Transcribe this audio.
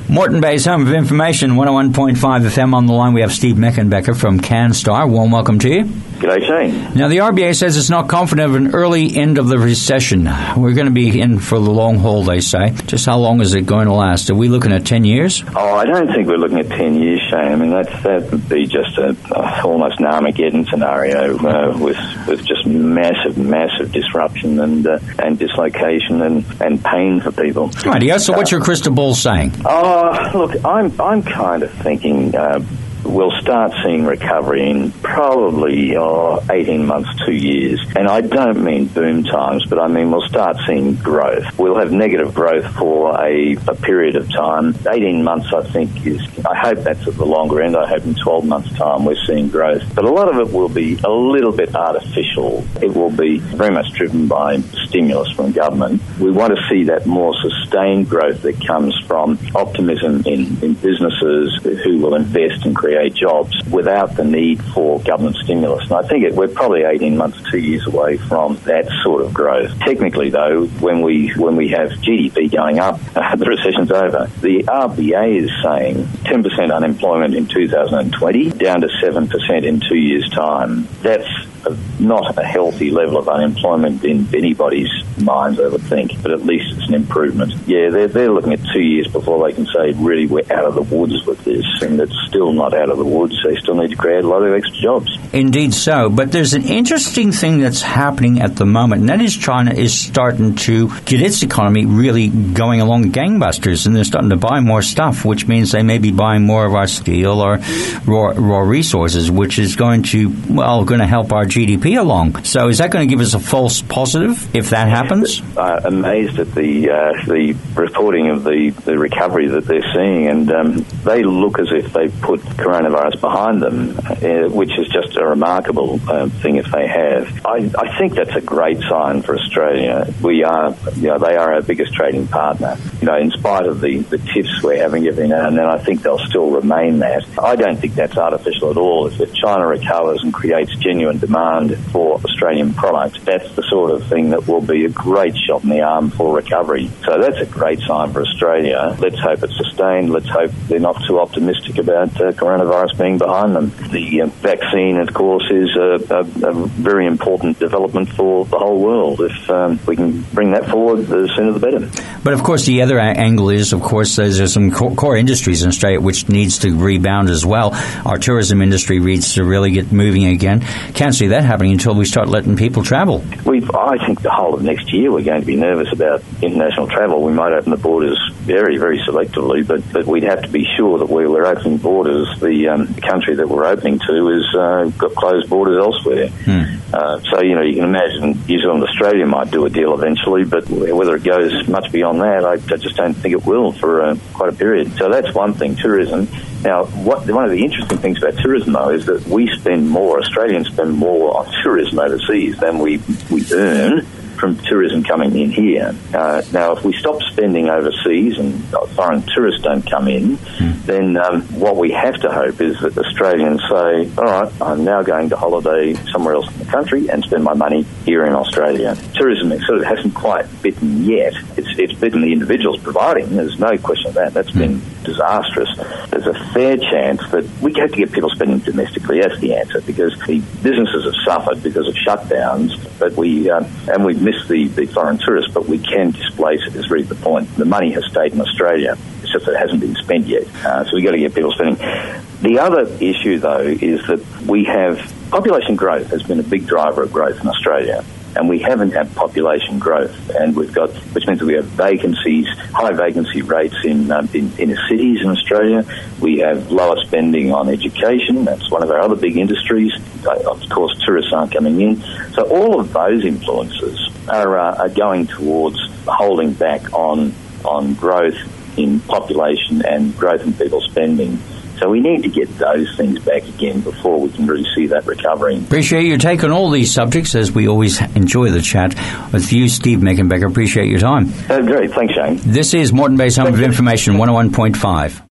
Moreton Bay's home of information, 101.5 FM. On the line, we have Steve Meckenbecker from CanStar. Warm welcome to you. G'day, Shane. Now, the RBA says it's not confident of an early end of the recession. We're going to be in for the long haul, they say. Just how long is it going to last? Are we looking at 10 years? Oh, I don't think we're looking at 10 years, Shane. I mean, that would be just almost an Armageddon scenario with just massive disruption and dislocation and pain for people. Right, so what's your crystal ball saying? Look, I'm kind of thinking we'll start seeing recovery in probably 18 months, 2 years. And I don't mean boom times, but I mean we'll start seeing growth. We'll have negative growth for a period of time. 18 months, I think, I hope that's at the longer end. I hope in 12 months' time we're seeing growth. But a lot of it will be a little bit artificial. It will be very much driven by stimulus from government. We want to see that more sustained growth that comes from optimism in businesses who will invest and create jobs without the need for government stimulus. And I think we're probably 18 months, 2 years away from that sort of growth. Technically, though, when we have GDP going up, the recession's over. The RBA is saying 10% unemployment in 2020, down to 7% in 2 years' time. That's not a healthy level of unemployment in anybody's minds, I would think, but at least it's an improvement. Yeah, they're looking at 2 years before they can say, really, we're out of the woods with this, and it's still not out of the woods. They still need to create a lot of extra jobs. Indeed so, but there's an interesting thing that's happening at the moment, and that is China is starting to get its economy really going along gangbusters, and they're starting to buy more stuff, which means they may be buying more of our steel or raw resources, which is going to help our GDP along. So is that going to give us a false positive if that happens? Amazed at the reporting of the recovery that they're seeing, and they look as if they put coronavirus behind them, which is just a remarkable thing if they have. I think that's a great sign for Australia. They are our biggest trading partner. In spite of the tiffs we're having every now and then, I think they'll still remain that. I don't think that's artificial at all. If China recovers and creates genuine demand for Australian products, that's the sort of thing that will be a great shot in the arm for recovery. So that's a great sign for Australia. Let's hope it's sustained. Let's hope they're not too optimistic about coronavirus being behind them. The vaccine, of course, is a very important development for the whole world. If we can bring that forward, the sooner the better. But, of course, the other angle is, of course, there's some core industries in Australia which needs to rebound as well. Our tourism industry needs to really get moving again. Can't see that happening until we start letting people travel. I think the whole of next year we're going to be nervous about international travel. We might open the borders very, very selectively, but we'd have to be sure that where we're opening borders, the country that we're opening to has got closed borders elsewhere. So, you can imagine New Zealand and Australia might do a deal eventually, but whether it goes much beyond that, I just don't think it will for quite a period. So that's one thing, tourism. Now, one of the interesting things about tourism, though, is that Australians spend more on tourism overseas than we earn from tourism coming in here. Now, if we stop spending overseas and foreign tourists don't come in, then what we have to hope is that Australians say, all right, I'm now going to holiday somewhere else in the country and spend my money here in Australia. Tourism sort of hasn't quite bitten yet. It's bitten the individuals providing. There's no question of that. That's been disastrous. There's a fair chance that we have to get people spending domestically. That's the answer, because the businesses have suffered because of shutdowns, but we've missed the foreign tourists, but we can displace it, is really the point. The money has stayed in Australia. It's just that it hasn't been spent yet. So we've got to get people spending. The other issue, though, is that we have population growth has been a big driver of growth in Australia. And we haven't had population growth, and which means that we have high vacancy rates in inner cities in Australia. We have lower spending on education. That's one of our other big industries. Of course, tourists aren't coming in. So all of those influences are going towards holding back on growth in population and growth in people spending. So we need to get those things back again before we can really see that recovery. Appreciate your take on all these subjects, as we always enjoy the chat with you, Steve Meckenbecker. Appreciate your time. Great. Thanks, Shane. This is Moreton Bay's Home of Information, 101.5.